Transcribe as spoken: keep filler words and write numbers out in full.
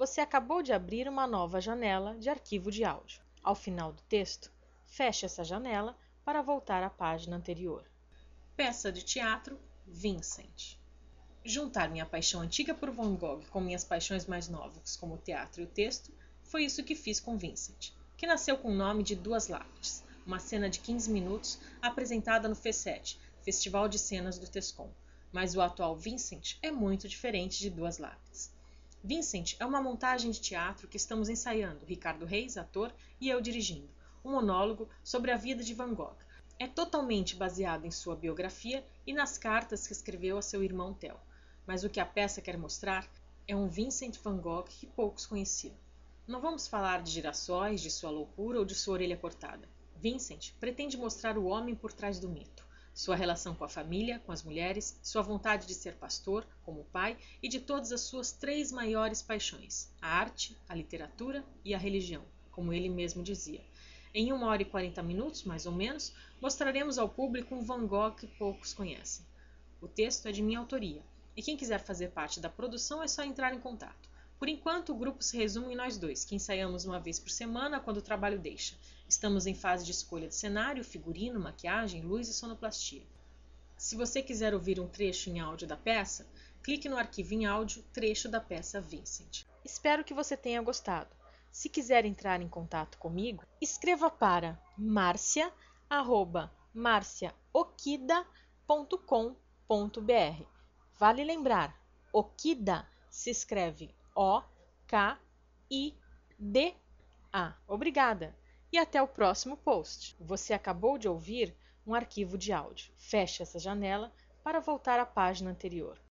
Você acabou de abrir uma nova janela de arquivo de áudio. Ao final do texto, feche essa janela para voltar à página anterior. Peça de teatro, Vincent. Juntar minha paixão antiga por Van Gogh com minhas paixões mais novas, como o teatro e o texto, foi isso que fiz com Vincent, que nasceu com o nome de Duas Lápides, uma cena de quinze minutos apresentada no FECET, Festival de Cenas do Tescom. Mas o atual Vincent é muito diferente de Duas Lápides. Vincent é uma montagem de teatro que estamos ensaiando, Ricardo Reis, ator, e eu dirigindo, um monólogo sobre a vida de Van Gogh. É totalmente baseado em sua biografia e nas cartas que escreveu a seu irmão Theo. Mas o que a peça quer mostrar é um Vincent van Gogh que poucos conheciam. Não vamos falar de girassóis, de sua loucura ou de sua orelha cortada. Vincent pretende mostrar o homem por trás do mito, sua relação com a família, com as mulheres, sua vontade de ser pastor, como pai, e de todas as suas três maiores paixões, a arte, a literatura e a religião, como ele mesmo dizia. Em uma hora e quarenta minutos, mais ou menos, mostraremos ao público um Van Gogh que poucos conhecem. O texto é de minha autoria, e quem quiser fazer parte da produção é só entrar em contato. Por enquanto, o grupo se resume em nós dois, que ensaiamos uma vez por semana quando o trabalho deixa. Estamos em fase de escolha de cenário, figurino, maquiagem, luz e sonoplastia. Se você quiser ouvir um trecho em áudio da peça, clique no arquivo em áudio trecho da peça Vincent. Espero que você tenha gostado. Se quiser entrar em contato comigo, escreva para marcia arroba marciaokida ponto com ponto br. Vale lembrar, Okida se escreve O K I D A. Obrigada! E até o próximo post. Você acabou de ouvir um arquivo de áudio. Feche essa janela para voltar à página anterior.